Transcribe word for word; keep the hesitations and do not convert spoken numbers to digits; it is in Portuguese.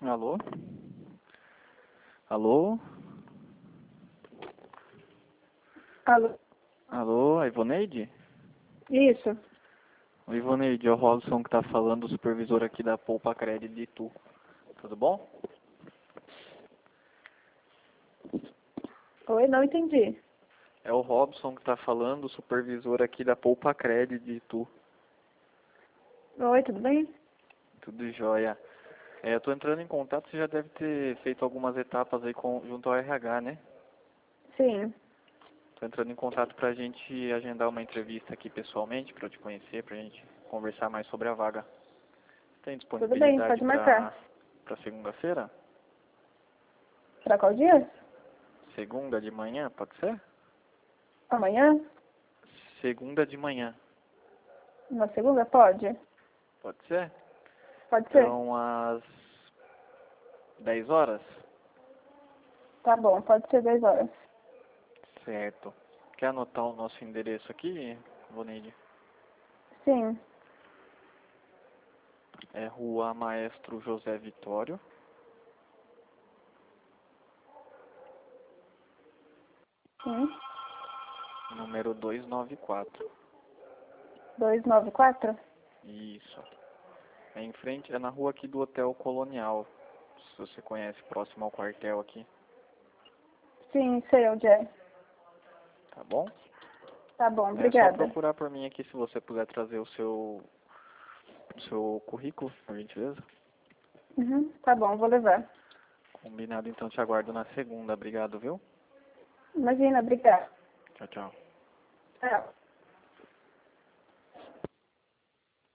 Alô? Alô? Alô? Alô, a Ivoneide? Isso. O Ivoneide, é o Robson que tá falando, o supervisor aqui da Poupa Cred de Itu. Tudo bom? Oi, não entendi. É o Robson que tá falando, o supervisor aqui da Poupa Cred de Itu. Oi, tudo bem? Tudo jóia. É, eu tô entrando em contato, você já deve ter feito algumas etapas aí com, junto ao R H, né? Sim. Tô entrando em contato pra gente agendar uma entrevista aqui pessoalmente, pra eu te conhecer, pra gente conversar mais sobre a vaga. Tem Tudo bem, disponibilidade pode pra, marcar. pra segunda-feira? Pra qual dia? Segunda de manhã, pode ser? Amanhã? Segunda de manhã, Na segunda? Pode. pode ser? Pode ser. Então, às dez horas? Tá bom, pode ser dez horas. Certo. Quer anotar o nosso endereço aqui, Voneide? Sim. É Rua Maestro José Vitório, Sim. número duzentos e noventa e quatro. duzentos e noventa e quatro? Isso. É em frente, é na rua aqui do Hotel Colonial, se você conhece, próximo ao quartel aqui, Sim, sei onde é. tá bom? Tá bom, É só obrigada. procurar por mim aqui se você puder trazer o seu, o seu currículo, por gentileza. Uhum, tá bom, vou levar. Combinado, então te aguardo na segunda. Obrigado, viu? Imagina, obrigada. Tchau, tchau. Tchau.